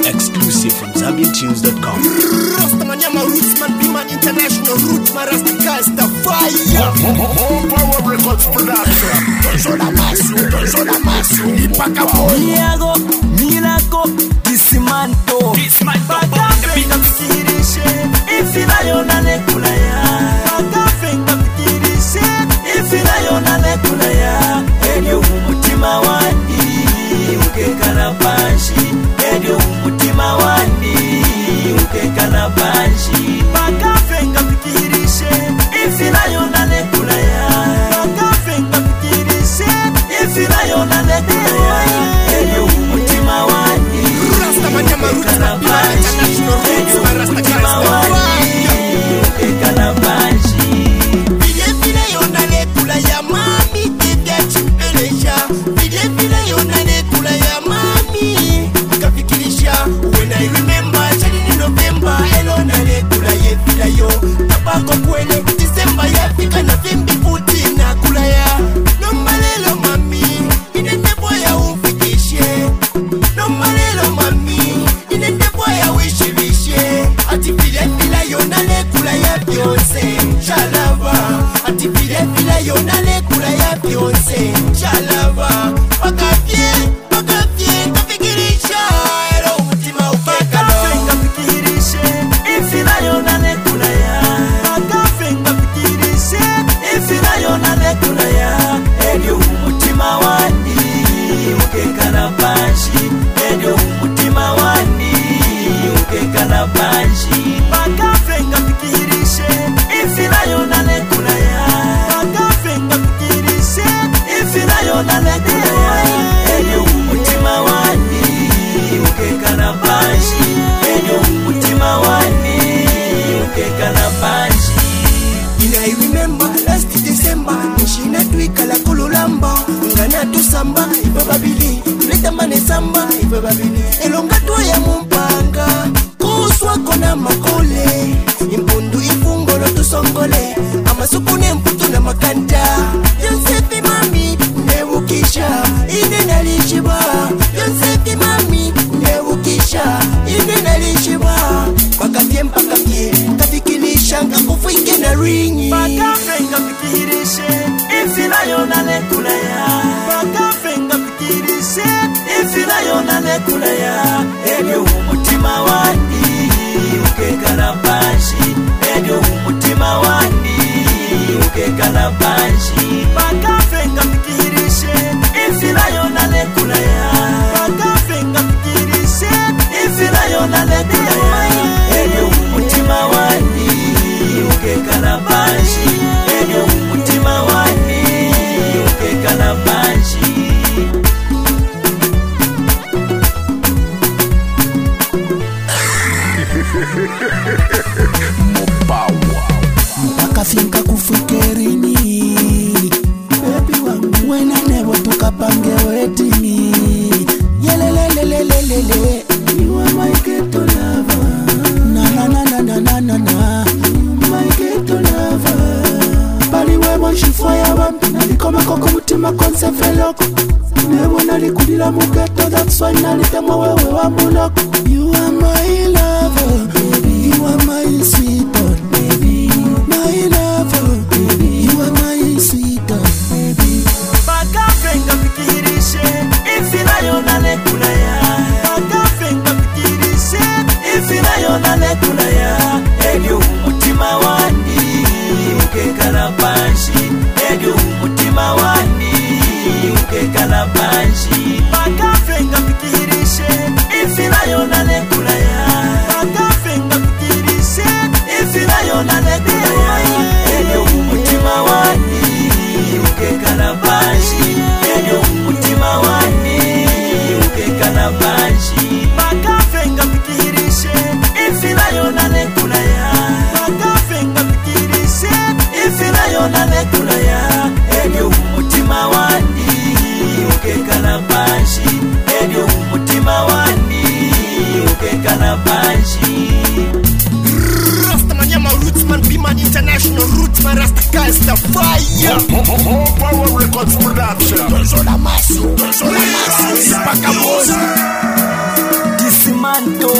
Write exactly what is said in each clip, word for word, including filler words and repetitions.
Exclusive from Zambian Tunes dot com. Rastaman, Yama Rootsman, B-Man International, Rootsman, Rastaka, the fire. Power Records production. Tozola masu, tozola masu, Ipaka boy. Miago, Milako, Disimanto, Bagafenga Pikirishe, Ifina Yona Nekulaya, Bagafenga Pikirishe, Ifina Yona Nekulaya, Edio Umutima Wandi, Uke Kanabashi, Edio Umutima Wandi, Uke Kanabashi, Bagafenga Pikirishe, Ifina Yona Nekulaya, Bagafenga Pikirishe, Ifina Yona Nekulaya, Edio Umutima Wandi, Rastaman, Yama Rootsman, B-Man International, Rootsman, Rastaka, the fire. Uke Kanabashi. Vile vile yona nekulaya, mami, tete chimpelesha. Vile vile yona nekulaya, mami, kafikirisha. When I remember, chani November, elona nekulaya, vila yo. Tabako kwele, December ya fika na vimbi puti na kulaya. No malelo mami, inende boya ufikishe. No malelo mami, inende boya wishivishe. Ati vile vile yona nekulaya, Beyonce, Shalava. Ati vile vile yona nekulaya, Beyonce, Shalava. Wakafye, wakafye, kafikirisha. Ero umutima ukekalo. Bagafenga Pikirishe, Ifina Yona Nekulaya, Bagafenga Pikirishe, Ifina Yona Nekulaya, Edio Umutima Wandi, Uke Kanabashi, Edio Umutima Wandi, Uke Kanabashi, Bagafenga Pikirishe, Ifina Yona Nekulaya, Bagafenga Pikirishe, Ifina Yona Nekulaya, Edio Umutima Wandi, Uke Kanabashi, Edio Umutima Wandi, Uke Kanabashi. And I remember last December, Nishina twika la kululamba. Ngana tu samba, ipa babili. Tuleta mane samba, ipa babili. Elonga tuwa ya mumpanga, kuswa kona makole. Impundu ifungolo tusongole. Ama supune mputu na makanta. Yosefi mami, newukisha. Ine nalishiba. Yosefi mami, newukisha. Ine nalishiba. Pakapye mpakapye, kafikilisha. Ngakufuike na ringi. Bagafenga Pikirishe, Ifina Yona Nekulaya, Bagafenga Pikirishe, Ifina Yona Nekulaya, Edio Umutima Wandi, Uke Kanabashi, Edio Umutima Wandi, Uke Kanabashi, Bagafenga Pikirishe, Ifina Yona Nekulaya, Bagafenga Pikirishe, Ifina Yona Nekulaya, Edio Umutima Wandi, Uke Kanabashi, Edio Umutima Wandi, Uke Kanabashi. Mopawa. Akafinka kufikirini baby wangu wena nebo tukapange wetini yelelelelelelele you are my ghetto lover na na na na na na na na my ghetto lover bali wewe shifaya wampi nalikoma koko mutima konse feloko nebo nalikulila mu ghetto that's why nalitemwa wewe wa muloko you are my lover baby you are my sweetheart baby my lover, baby, you are my sweetheart, baby. Bagafenga Pikirishe, Ifina Yona Nekulaya, Bagafenga Pikirishe, Ifina Yona Nekulaya, Edio Umutima Wandi, Uke Kanabashi, Edio Umutima Wandi, Uke Kanabashi, Bagafenga Pikirishe, Ifina Yona Nekulaya, Bagafenga Pikirishe, Ifina Yona Nekulaya, Edio Umutima Wandi, Uke Kanabashi, Edio Umutima Wandi, Uke Kanabashi, Bagafenga Pikirishe, Ifina Yona Nekulaya, Bagafenga Pikirishe, Ifina Yona Nekulaya, Edio Umutima Wandi, Uke Kanabashi, Edio Umutima Wandi, Uke Kanabashi. Rastaman, Yama Rootsman, B-Man International, Rootsman, Rastaka, the fire. Power Records production. Tozola masu, tozola masu, Ipaka boy. Disimanto. Dismantle.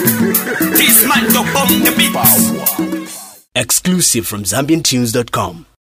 Dismantle bomb the beats. Exclusive from Zambian Tunes dot com.